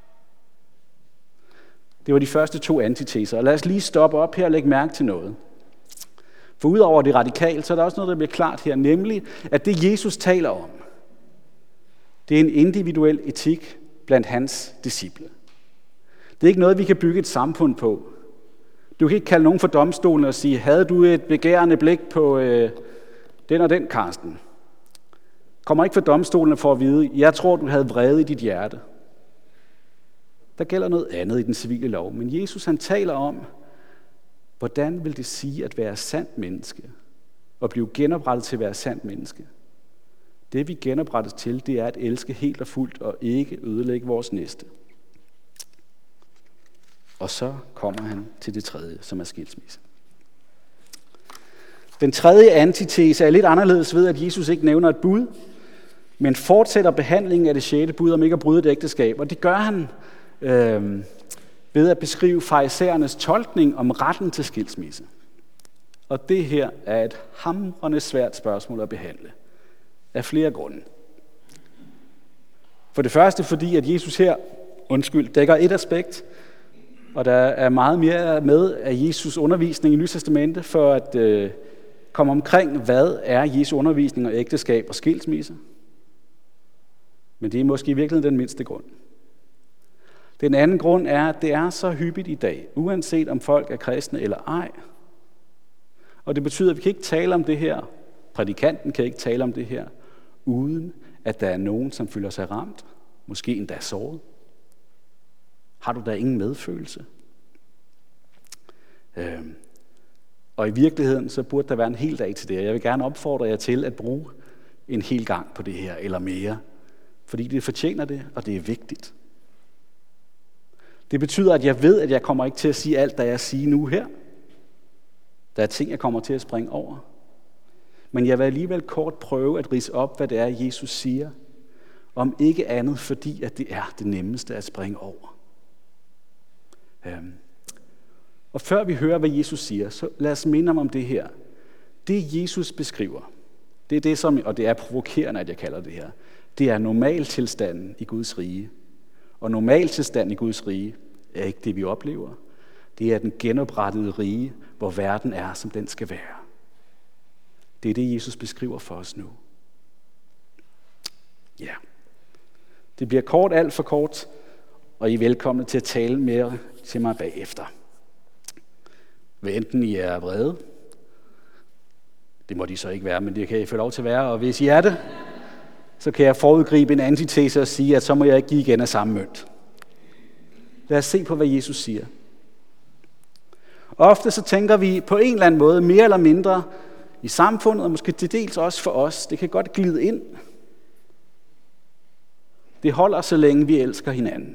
Det var de første to antiteser. Og lad os lige stoppe op her og lægge mærke til noget. For udover det radikale, så er der også noget, der bliver klart her, nemlig, at det Jesus taler om, det er en individuel etik blandt hans disciple. Det er ikke noget, vi kan bygge et samfund på. Du kan ikke kalde nogen for domstolen og sige, havde du et begærende blik på øh, den og den, Karsten? Kommer ikke for domstolen for at vide, jeg tror, du havde vrede i dit hjerte. Der gælder noget andet i den civile lov, men Jesus han taler om, hvordan vil det sige at være sandt menneske og blive genoprettet til at være sandt menneske? Det vi genoprettes til, det er at elske helt og fuldt og ikke ødelægge vores næste. Og så kommer han til det tredje, som er skilsmisse. Den tredje antitese er lidt anderledes ved, at Jesus ikke nævner et bud, men fortsætter behandlingen af det sjette bud om ikke at bryde et ægteskab. Og det gør han øh, ved at beskrive farisæernes tolkning om retten til skilsmisse. Og det her er et hamrende svært spørgsmål at behandle. Af flere grunde. For det første fordi, at Jesus her, undskyld, dækker et aspekt, og der er meget mere med af Jesus undervisning i Nye Testamente, for at øh, komme omkring, hvad er Jesu undervisning og ægteskab og skilsmisse. Men det er måske i virkeligheden den mindste grund. Den anden grund er, at det er så hyppigt i dag, uanset om folk er kristne eller ej. Og det betyder, at vi kan ikke tale om det her, prædikanten kan ikke tale om det her, uden at der er nogen, som føler sig ramt, måske endda såret. Har du da ingen medfølelse? Øhm. Og i virkeligheden, så burde der være en hel dag til det. Jeg vil gerne opfordre jer til at bruge en hel gang på det her, eller mere. Fordi det fortjener det, og det er vigtigt. Det betyder, at jeg ved, at jeg kommer ikke til at sige alt, hvad jeg siger nu her. Der er ting, jeg kommer til at springe over. Men jeg vil alligevel kort prøve at ridse op, hvad det er, Jesus siger. Om ikke andet, fordi at det er det nemmeste at springe over. Øhm. Og før vi hører, hvad Jesus siger, så lad os minde om det her. Det Jesus beskriver, det er det som, og det er provokerende, at jeg kalder det her, det er normaltilstanden i Guds rige. Og normaltilstanden i Guds rige er ikke det, vi oplever. Det er den genoprettede rige, hvor verden er, som den skal være. Det er det, Jesus beskriver for os nu. Ja. Det bliver kort, alt for kort, og I er velkomne til at tale mere til mig bagefter. Hvad enten I er vrede, det må de så ikke være, men det kan I få lov til at være, og hvis I er det, så kan jeg forudgribe en antitese og sige, at så må jeg ikke give igen af samme mønt. Lad os se på, hvad Jesus siger. Ofte så tænker vi på en eller anden måde, mere eller mindre, i samfundet, og måske til dels også for os. Det kan godt glide ind. Det holder, så længe vi elsker hinanden.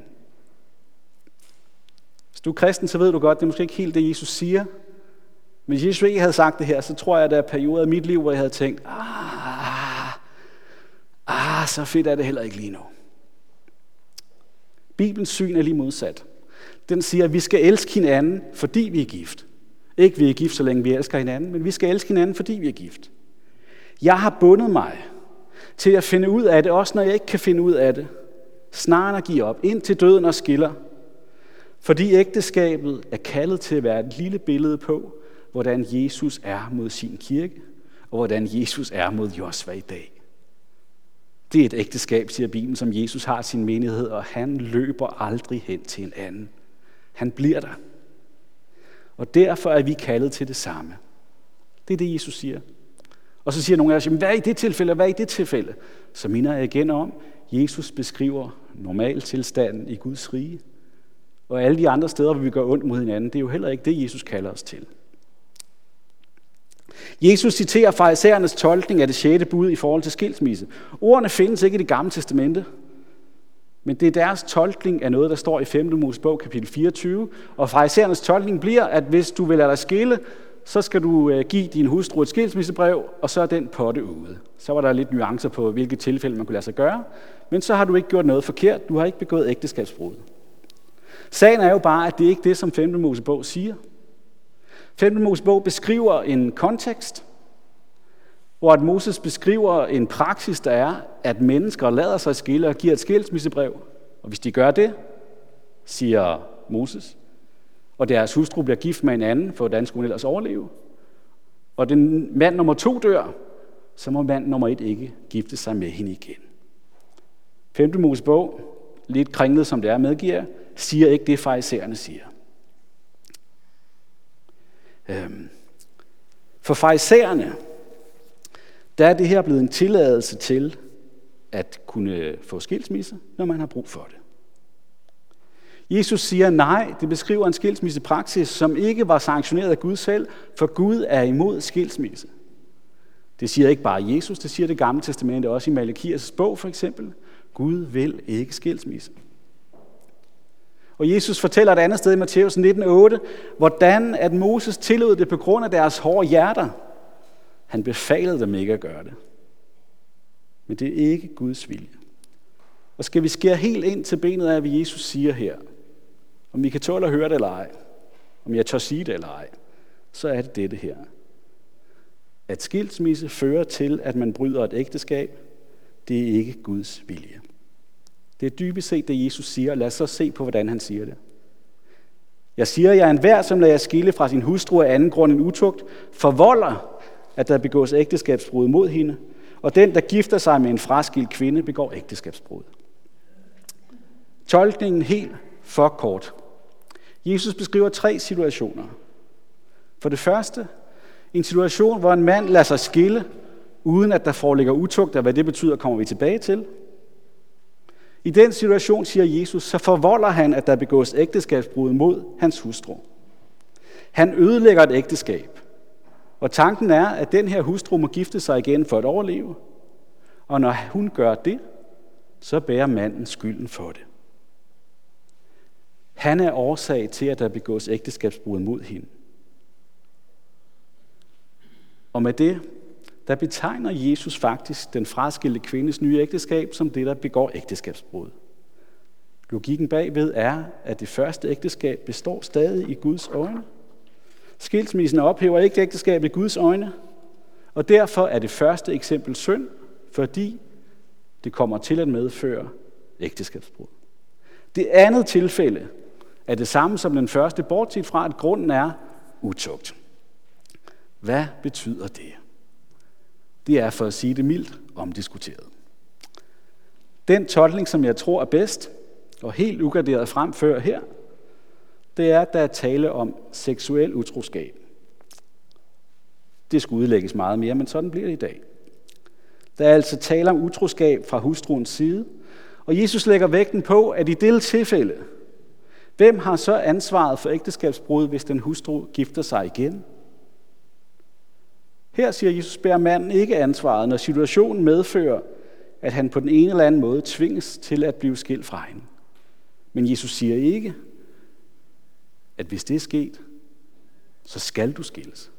Hvis du er kristen, så ved du godt, det er måske ikke helt det, Jesus siger. Men hvis Jesus ikke havde sagt det her, så tror jeg, at der er perioder i mit liv, hvor jeg havde tænkt, ah, ah, så fedt er det heller ikke lige nu. Bibelens syn er lige modsat. Den siger, at vi skal elske hinanden, fordi vi er gift. Ikke vi er gift, så længe vi elsker hinanden, men vi skal elske hinanden, fordi vi er gift. Jeg har bundet mig til at finde ud af det, også når jeg ikke kan finde ud af det. Snarere at give op, ind til døden og skiller. Fordi ægteskabet er kaldet til at være et lille billede på, hvordan Jesus er mod sin kirke, og hvordan Jesus er mod Josva i dag. Det er et ægteskab, siger Bibelen, som Jesus har sin menighed, og han løber aldrig hen til en anden. Han bliver der. Og derfor er vi kaldet til det samme. Det er det, Jesus siger. Og så siger nogle af os, hvad er i det tilfælde, hvad er i det tilfælde? Så minder jeg igen om, Jesus beskriver normaltilstanden i Guds rige. Og alle de andre steder, hvor vi gør ondt mod hinanden, det er jo heller ikke det, Jesus kalder os til. Jesus citerer farisæernes tolkning af det sjette bud i forhold til skilsmisse. Ordene findes ikke i det gamle testamente, men det er deres tolkning af noget, der står i femte Mosebog kapitel fireogtyve. Og farisæernes tolkning bliver, at hvis du vil lade dig skille, så skal du give din hustru et skilsmissebrev, og så er den potte ude. Så var der lidt nuancer på, hvilke tilfælde man kunne lade sig gøre, men så har du ikke gjort noget forkert, du har ikke begået ægteskabsbrud. Sagen er jo bare, at det ikke er det, som femte Mosebog siger. femte Mosebog beskriver en kontekst, hvor at Moses beskriver en praksis, der er, at mennesker lader sig skille og giver et skilsmissebrev. Og hvis de gør det, siger Moses, og deres hustru bliver gift med en anden, for hvordan skulle hun ellers overleve, og den mand nummer to dør, så må mand nummer et ikke gifte sig med hende igen. femte Mosebog, lidt kringlet som det er, medgiver, siger ikke det, farisæerne siger. For farisæerne, der er det her blevet en tilladelse til at kunne få skilsmisse, når man har brug for det. Jesus siger nej, det beskriver en skilsmissepraksis, som ikke var sanktioneret af Gud selv, for Gud er imod skilsmisse. Det siger ikke bare Jesus, det siger det gamle testamente også i Malakias bog for eksempel. Gud vil ikke skilsmisse. Og Jesus fortæller et andet sted i Matthæus nitten otte, hvordan at Moses tillod det på grund af deres hårde hjerter. Han befalede dem ikke at gøre det. Men det er ikke Guds vilje. Og skal vi skære helt ind til benet af, hvad Jesus siger her, om vi kan tåle at høre det eller ej, om jeg tør sige det eller ej, så er det dette her. At skilsmisse fører til, at man bryder et ægteskab, det er ikke Guds vilje. Det er dybest set det, Jesus siger, og lad os så se på, hvordan han siger det. Jeg siger, jeg er enhver, som lader skille fra sin hustru af anden grund end utugt, forvolder, at der begås ægteskabsbrud mod hende, og den, der gifter sig med en fraskilt kvinde, begår ægteskabsbrud. Tolkningen helt for kort. Jesus beskriver tre situationer. For det første, en situation, hvor en mand lader sig skille, uden at der foreligger utugt, og hvad det betyder, kommer vi tilbage til. I den situation, siger Jesus, så forvolder han, at der begås ægteskabsbrud mod hans hustru. Han ødelægger et ægteskab. Og tanken er, at den her hustru må gifte sig igen for at overleve. Og når hun gør det, så bærer manden skylden for det. Han er årsag til, at der begås ægteskabsbrud mod hende. Og med det, der betegner Jesus faktisk den fraskilte kvindes nye ægteskab som det, der begår ægteskabsbrud. Logikken bagved er, at det første ægteskab består stadig i Guds øjne. Skilsmissen ophæver ikke ægteskabet i Guds øjne, og derfor er det første eksempel synd, fordi det kommer til at medføre ægteskabsbrud. Det andet tilfælde er det samme som den første, bortset fra, at grunden er utugt. Hvad betyder det? Det er, for at sige det mildt, omdiskuteret. Den tolkning, som jeg tror er bedst, og helt ugraderet fremfører her, det er, at der er tale om seksuel utroskab. Det skulle udlægges meget mere, men sådan bliver det i dag. Der er altså tale om utroskab fra hustruens side, og Jesus lægger vægten på, at i dette tilfælde, hvem har så ansvaret for ægteskabsbrud, hvis den hustru gifter sig igen? Her, siger Jesus, bærer manden ikke ansvaret, når situationen medfører, at han på den ene eller anden måde tvinges til at blive skilt fra hende. Men Jesus siger ikke, at hvis det er sket, så skal du skilles.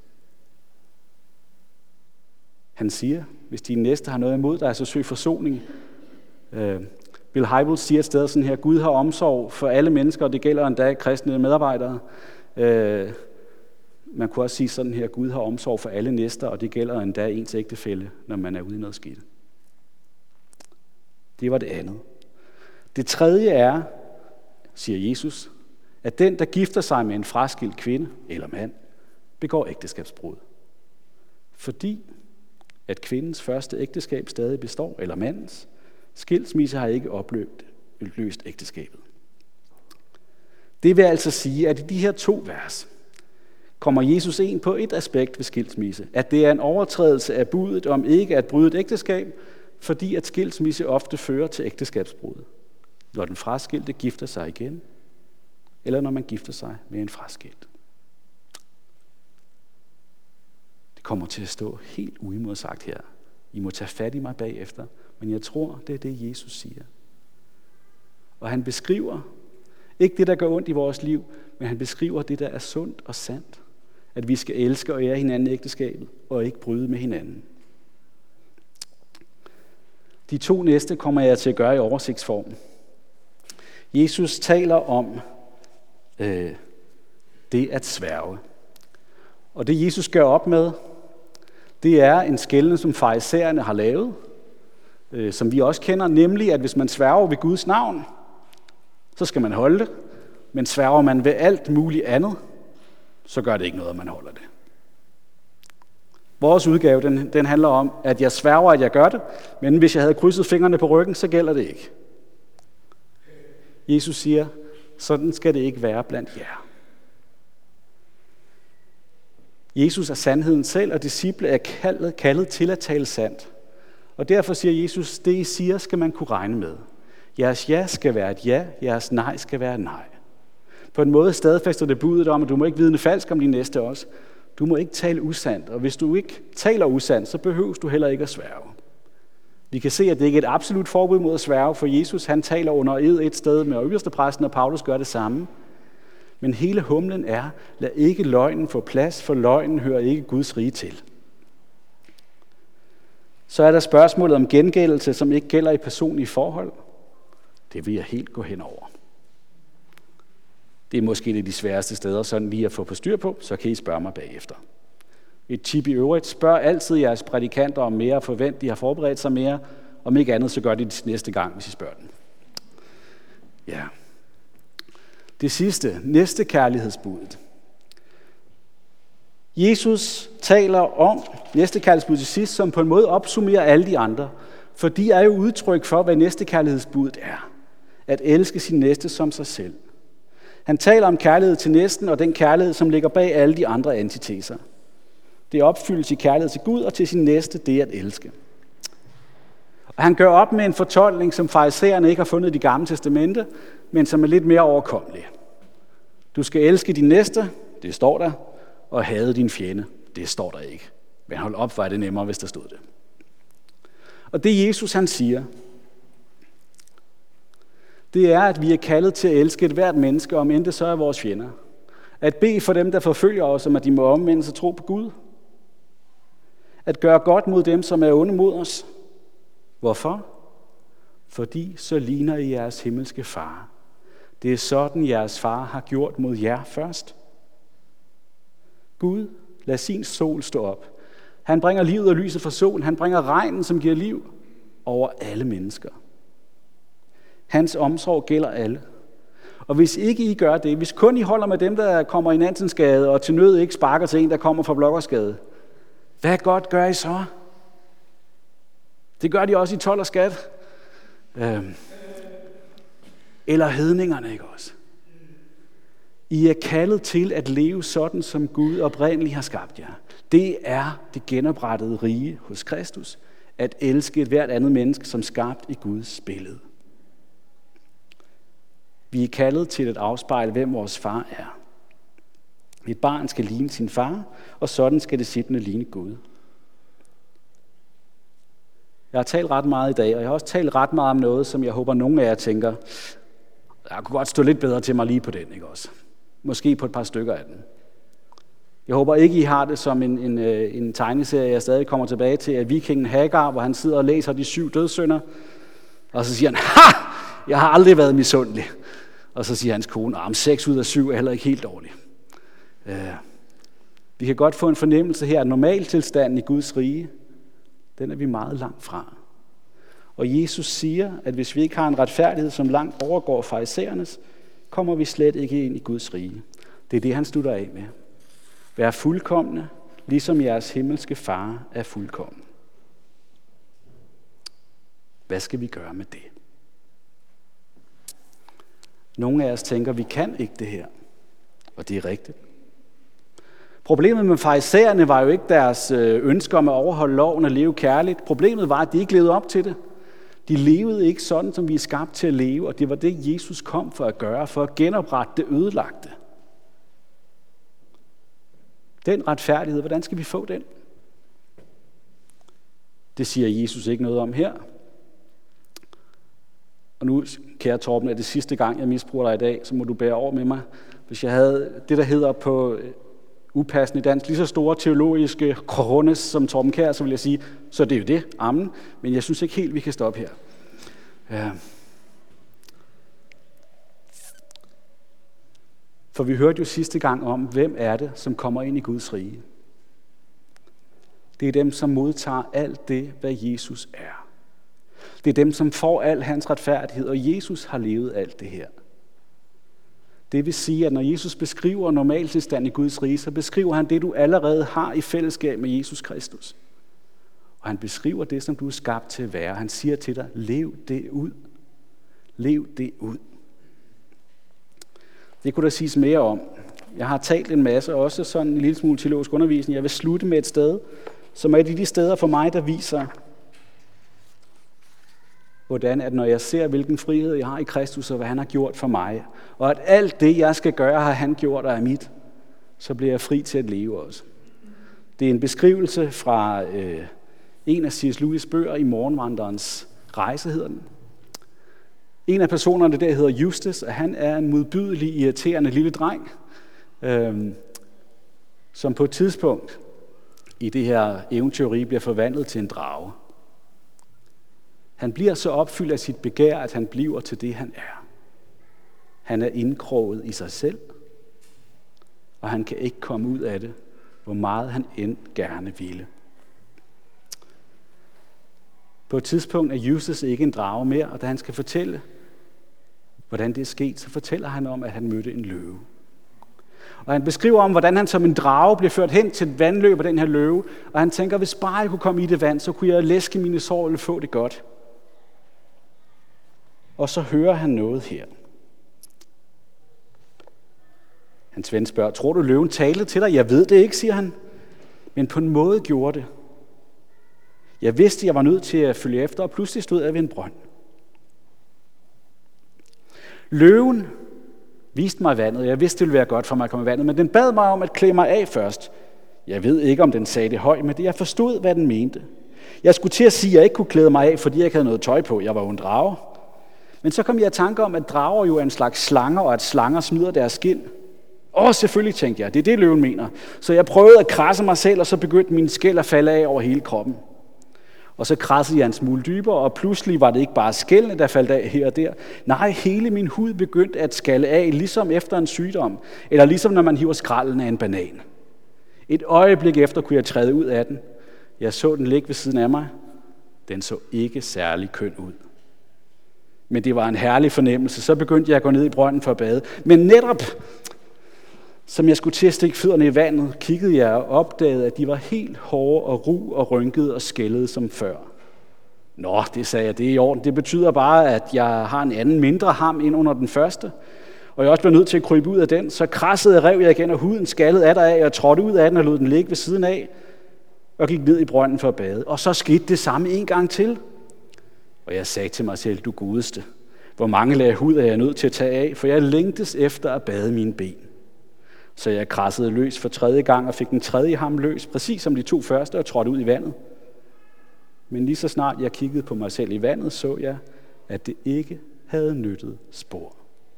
Han siger, hvis din næste har noget imod dig, så søg forsoning. Uh, Bill Hybels siger et sted sådan her, Gud har omsorg for alle mennesker, og det gælder endda kristne medarbejdere. Uh, man kunne også sige sådan her, Gud har omsorg for alle næster, og det gælder endda ens ægtefælle, når man er ude i noget skidt. Det var det andet. Det tredje er, siger Jesus, at den, der gifter sig med en fraskilt kvinde eller mand, begår ægteskabsbrud. Fordi at kvindens første ægteskab stadig består, eller mandens, skilsmisse har ikke opløst løst ægteskabet. Det vil altså sige, at i de her to vers kommer Jesus ind på et aspekt ved skilsmisse, at det er en overtrædelse af budet om ikke at bryde et ægteskab, fordi at skilsmisse ofte fører til ægteskabsbrud, når den fraskilte gifter sig igen, eller når man gifter sig med en fraskilt. Det kommer til at stå helt uimodsagt her. I må tage fat i mig bagefter, men jeg tror, det er det, Jesus siger. Og han beskriver ikke det, der gør ondt i vores liv, men han beskriver det, der er sundt og sandt. at vi skal elske og ære hinanden i ægteskabet, og ikke bryde med hinanden. De to næste kommer jeg til at gøre i oversigtsform. Jesus taler om øh, det at sværge. Og det Jesus gør op med, det er en skelnen, som farisæerne har lavet, øh, som vi også kender, nemlig at hvis man sværger ved Guds navn, så skal man holde det. Men sværger man ved alt muligt andet, så gør det ikke noget, at man holder det. Vores udgave, den, den handler om, at jeg sværger, at jeg gør det, men hvis jeg havde krydset fingrene på ryggen, så gælder det ikke. Jesus siger, sådan skal det ikke være blandt jer. Jesus er sandheden selv, og disciple er kaldet, kaldet til at tale sandt. Og derfor siger Jesus, det I siger, skal man kunne regne med. Jeres ja skal være et ja, jeres nej skal være et nej. På en måde stadfæster det budet om, at du må ikke vidne falsk om din næste også. Du må ikke tale usandt, og hvis du ikke taler usandt, så behøver du heller ikke at sværge. Vi kan se, at det ikke er et absolut forbud mod at sværge, for Jesus han taler under ed et sted med ypperstepræsten, og Paulus gør det samme. Men hele humlen er, lad ikke løgnen få plads, for løgnen hører ikke Guds rige til. Så er der spørgsmålet om gengældelse, som ikke gælder i personlige forhold. Det vil jeg helt gå hen over. Det er måske det de sværeste steder, sådan lige at få på styr på, så kan I spørge mig bagefter. Et tip i øvrigt, spørg altid jeres prædikanter om mere, forvent, de har forberedt sig mere. Om ikke andet, så gør de det næste gang, hvis I spørger dem. Ja. Det sidste, næste kærlighedsbudet. Jesus taler om næste kærlighedsbud til sidst, som på en måde opsummerer alle de andre. For de er jo udtryk for, hvad næste kærlighedsbudet er. At elske sin næste som sig selv. Han taler om kærlighed til næsten, og den kærlighed, som ligger bag alle de andre antiteser. Det er opfyldelse i kærlighed til Gud, og til sin næste, det er at elske. Og han gør op med en fortolkning, som farisæerne ikke har fundet i det gamle testamente, men som er lidt mere overkommelig. Du skal elske din næste, det står der, og hade din fjende, det står der ikke. Men hold op, hvor er det nemmere, hvis der stod det. Og det Jesus han siger, det er, at vi er kaldet til at elske et hvert menneske, om end det så er vores fjender. At bede for dem, der forfølger os, om at de må omvende sig og tro på Gud. At gøre godt mod dem, som er onde mod os. Hvorfor? Fordi så ligner I jeres himmelske far. Det er sådan, jeres far har gjort mod jer først. Gud, lad sin sol stå op. Han bringer livet og lyset fra solen. Han bringer regnen, som giver liv over alle mennesker. Hans omsorg gælder alle. Og hvis ikke I gør det, hvis kun I holder med dem, der kommer i Nansensgade, og til nød ikke sparker til en, der kommer fra Blokkersgade, hvad godt gør I så? Det gør de også i told og skat. Øhm. Eller hedningerne, ikke også? I er kaldet til at leve sådan, som Gud oprindeligt har skabt jer. Det er det genoprettede rige hos Kristus. At elske et hvert andet menneske, som skabt i Guds billede. Vi er kaldet til at afspejle, hvem vores far er. Et barn skal ligne sin far, og sådan skal disciplene ligne Gud. Jeg har talt ret meget i dag, og jeg har også talt ret meget om noget, som jeg håber, nogle af jer tænker, jeg kunne godt stå lidt bedre til mig lige på den, ikke også? Måske på et par stykker af den. Jeg håber ikke, I har det som en, en, en tegneserie, jeg stadig kommer tilbage til, af vikingen Hagar, hvor han sidder og læser de syv dødssynder, og så siger han, ha! Jeg har aldrig været misundelig. Og så siger hans kone, at seks ud af syv er heller ikke helt dårligt. Uh, vi kan godt få en fornemmelse her, at normaltilstanden i Guds rige, den er vi meget langt fra. Og Jesus siger, at hvis vi ikke har en retfærdighed, som langt overgår farisæernes, kommer vi slet ikke ind i Guds rige. Det er det, han slutter af med. Vær fuldkomne, ligesom jeres himmelske far er fuldkommen. Hvad skal vi gøre med det? Nogle af os tænker, vi kan ikke det her. Og det er rigtigt. Problemet med farisæerne var jo ikke deres ønsker om at overholde loven og leve kærligt. Problemet var, at de ikke levede op til det. De levede ikke sådan, som vi er skabt til at leve, og det var det, Jesus kom for at gøre, for at genoprette det ødelagte. Den retfærdighed, hvordan skal vi få den? Det siger Jesus ikke noget om her. Og nu, kære Torben, er det sidste gang, jeg misbruger dig i dag, så må du bære over med mig. Hvis jeg havde det, der hedder på upassende dansk, lige så store teologiske corones som Torben Kjær, så vil jeg sige, så det er jo det, amen. Men jeg synes ikke helt, vi kan stoppe her. Ja. For vi hørte jo sidste gang om, hvem er det, som kommer ind i Guds rige. Det er dem, som modtager alt det, hvad Jesus er. Det er dem, som får al hans retfærdighed, og Jesus har levet alt det her. Det vil sige, at når Jesus beskriver normaltilstand i Guds rige, så beskriver han det, du allerede har i fællesskab med Jesus Kristus. Og han beskriver det, som du er skabt til at være. Han siger til dig, lev det ud. Lev det ud. Det kunne der siges mere om. Jeg har talt en masse, også sådan en lille smule teologisk undervisning. Jeg vil slutte med et sted, som er et af de steder for mig, der viser, hvordan at når jeg ser, hvilken frihed jeg har i Kristus, og hvad han har gjort for mig, og at alt det, jeg skal gøre, har han gjort og er mit, så bliver jeg fri til at leve også. Det er en beskrivelse fra øh, en af C S Lewis' bøger i Morgenvanderens rejse, hedder den. En af personerne der hedder Justus, og han er en modbydelig, irriterende lille dreng, øh, som på et tidspunkt i det her eventyrrige bliver forvandlet til en drage. Han bliver så opfyldt af sit begær, at han bliver til det, han er. Han er indkroget i sig selv, og han kan ikke komme ud af det, hvor meget han end gerne ville. På et tidspunkt er Justus ikke en drage mere, og da han skal fortælle, hvordan det er sket, så fortæller han om, at han mødte en løve. Og han beskriver om, hvordan han som en drage bliver ført hen til et vandløb af den her løve, og han tænker, hvis bare jeg kunne komme i det vand, så kunne jeg læske mine sår eller få det godt. Og så hører han noget her. Hans ven spørger, tror du løven talte til dig? Jeg ved det ikke, siger han. Men på en måde gjorde det. Jeg vidste, jeg var nødt til at følge efter, og pludselig stod jeg ved en brønd. Løven viste mig vandet. Jeg vidste, det ville være godt for mig at komme i vandet, men den bad mig om at klæde mig af først. Jeg ved ikke, om den sagde det højt, men det jeg forstod, hvad den mente. Jeg skulle til at sige, at jeg ikke kunne klæde mig af, fordi jeg ikke havde noget tøj på. Jeg var jo en drage. Men så kom jeg i tanke om, at drager jo er en slags slanger, og at slanger smider deres skind. Åh, selvfølgelig, tænkte jeg. Det er det, løven mener. Så jeg prøvede at krasse mig selv, og så begyndte mine skæl at falde af over hele kroppen. Og så krassede jeg en smule dybere, og pludselig var det ikke bare skællene, der faldt af her og der. Nej, hele min hud begyndte at skalle af, ligesom efter en sygdom, eller ligesom når man hiver skralden af en banan. Et øjeblik efter kunne jeg træde ud af den. Jeg så den ligge ved siden af mig. Den så ikke særlig køn ud. Men det var en herlig fornemmelse. Så begyndte jeg at gå ned i brønden for at bade. Men netop som jeg skulle til at stikke fødderne i vandet, kiggede jeg og opdagede, at de var helt hårde og ru og rynkede og skællede som før. Nå, det sagde jeg, det er i orden. Det betyder bare, at jeg har en anden mindre ham ind under den første. Og jeg også blev nødt til at krybe ud af den. Så krassede rev jeg igen, og huden skallede af deraf, og jeg trådte ud af den og lod den ligge ved siden af, og gik ned i brønden for at bade. Og så skete det samme en gang til. Og jeg sagde til mig selv, du godeste, hvor mange lag hud er jeg nødt til at tage af, for jeg længtes efter at bade mine ben. Så jeg krassede løs for tredje gang og fik den tredje ham løs, præcis som de to første, og trådte ud i vandet. Men lige så snart jeg kiggede på mig selv i vandet, så jeg, at det ikke havde nyttet spor.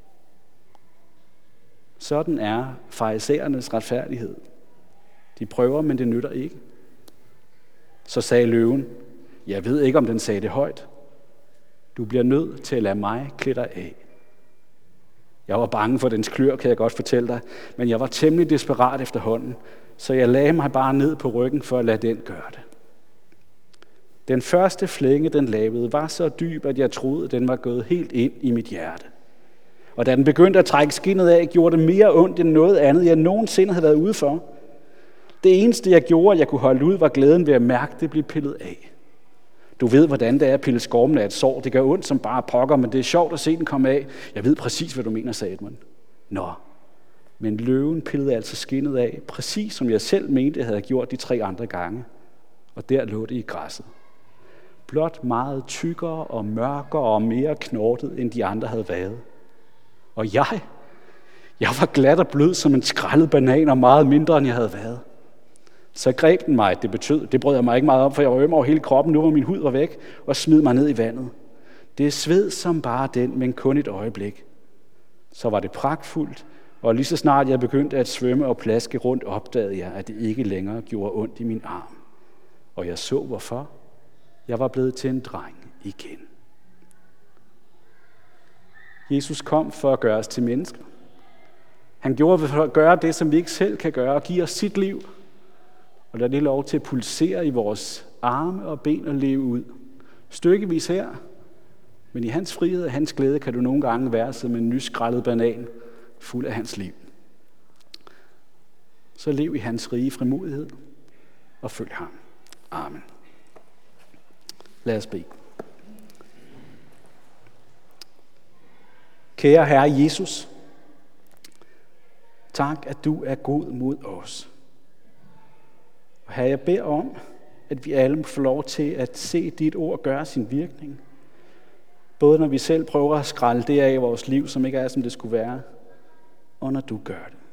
Sådan er farisæernes retfærdighed. De prøver, men det nytter ikke. Så sagde løven, jeg ved ikke, om den sagde det højt. Du bliver nødt til at lade mig klæde dig af. Jeg var bange for dens klør, kan jeg godt fortælle dig, men jeg var temmelig desperat efterhånden, så jeg lagde mig bare ned på ryggen for at lade den gøre det. Den første flænge, den lavede, var så dyb, at jeg troede, at den var gået helt ind i mit hjerte. Og da den begyndte at trække skindet af, gjorde det mere ondt end noget andet, jeg nogensinde havde været ude for. Det eneste, jeg gjorde, at jeg kunne holde ud, var glæden ved at mærke, det blev pillet af. Du ved, hvordan det er at pille skormen af et sår. Det gør ondt som bare pokker, men det er sjovt at se den komme af. Jeg ved præcis, hvad du mener, sagde Edmund. Nå, men løven pillede altså skindet af, præcis som jeg selv mente, jeg havde gjort de tre andre gange. Og der lå det i græsset. Blot meget tykkere og mørkere og mere knortet, end de andre havde været. Og jeg, jeg var glat og blød som en skrællet banan og meget mindre, end jeg havde været. Så greb den mig, det betød, det brød jeg mig ikke meget om, for jeg var øm over hele kroppen, nu var min hud var væk, og smed mig ned i vandet. Det sved som bare den, men kun et øjeblik. Så var det pragtfuldt, Og lige så snart jeg begyndte at svømme og plaske rundt, opdagede jeg, at det ikke længere gjorde ondt i min arm. Og jeg så hvorfor. Jeg var blevet til en dreng igen. Jesus kom for at gøre os til mennesker. Han gjorde for at gøre det, som vi ikke selv kan gøre, og give os sit liv. Og lad det lov til at pulsere i vores arme og ben og leve ud. Stykkevis her, men i hans frihed og hans glæde kan du nogle gange være som en nyskrællet banan, fuld af hans liv. Så lev i hans rige frimodighed og følg ham. Amen. Lad os bede. Kære Herre Jesus, tak, at du er god mod os. Og Herre, jeg beder om, at vi alle må få lov til at se dit ord gøre sin virkning. Både når vi selv prøver at skrælle det af i vores liv, som ikke er, som det skulle være, og når du gør det.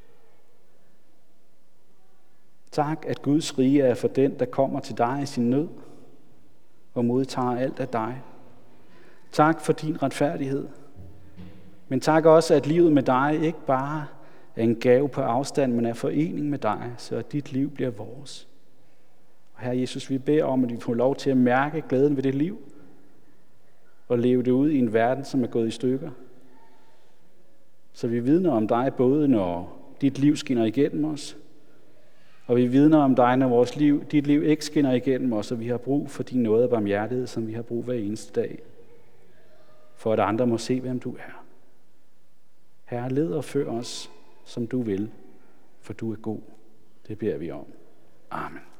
Tak, at Guds rige er for den, der kommer til dig i sin nød og modtager alt af dig. Tak for din retfærdighed. Men tak også, at livet med dig ikke bare er en gave på afstand, men er forening med dig, så at dit liv bliver vores. Og Herre Jesus, vi beder om, at vi får lov til at mærke glæden ved det liv og leve det ud i en verden, som er gået i stykker. Så vi vidner om dig, både når dit liv skinner igennem os, og vi vidner om dig, når vores liv, dit liv ikke skinner igennem os, og vi har brug for din nåde og barmhjertighed, som vi har brug hver eneste dag, for at andre må se, hvem du er. Herre, led og før os, som du vil, for du er god. Det beder vi om. Amen.